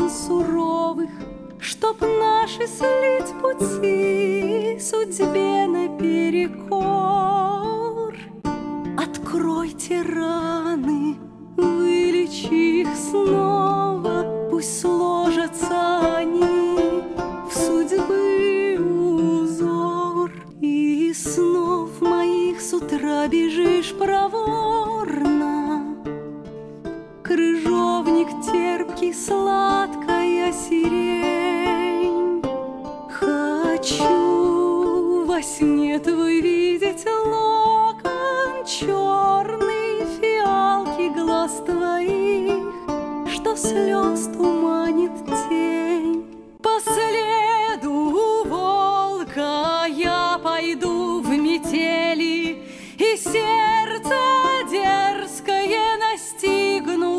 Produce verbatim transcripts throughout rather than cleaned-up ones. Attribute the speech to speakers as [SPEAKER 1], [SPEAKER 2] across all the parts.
[SPEAKER 1] времен суровых, чтоб наши слить пути судьбе наперекор. Откройте раны, вылечи их снова, пусть сложатся они в судьбы узор. И из снов моих с утра бежишь проворно, крыжовник терпкий, сладкая сирень. Хочу во сне твой видеть локон черный, фиалки глаз твоих, что слез туманит тень. По следу волка я пойду в метели, и сердце дерзкое настигну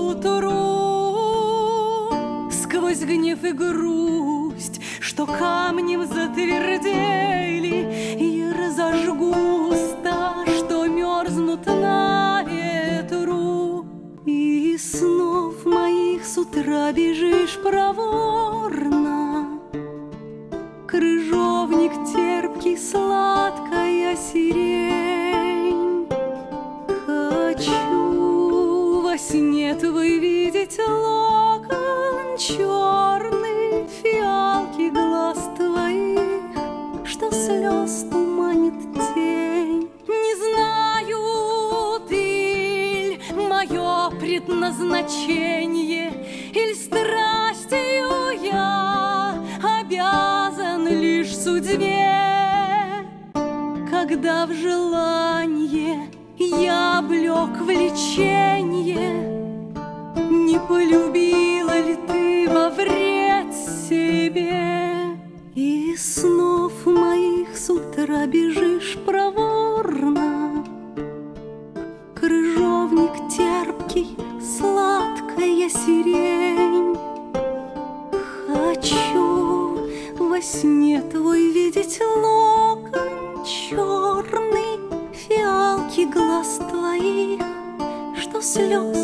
[SPEAKER 1] поутру. Сквозь гнев и грусть, что камнем затвердели, и разожгу уста, что мерзнут на ветру. И из снов моих с утра бежишь проворно, крыжовник терпкий, сладкая сирень. Хочу во сне твой видеть локон черный, фиалки глаз твоих, что слез туманит тень. Не знаю, ты мое предназначение, иль страстью я обязан лишь судьбе. Когда в желание я облек влеченье, не полюбила ли ты во вред себе? И из снов моих с утра бежишь проворно, крыжовник терпкий, сладкая сирень. Хочу во сне твой видеть локон черный, фиалки глаз твоих, что слез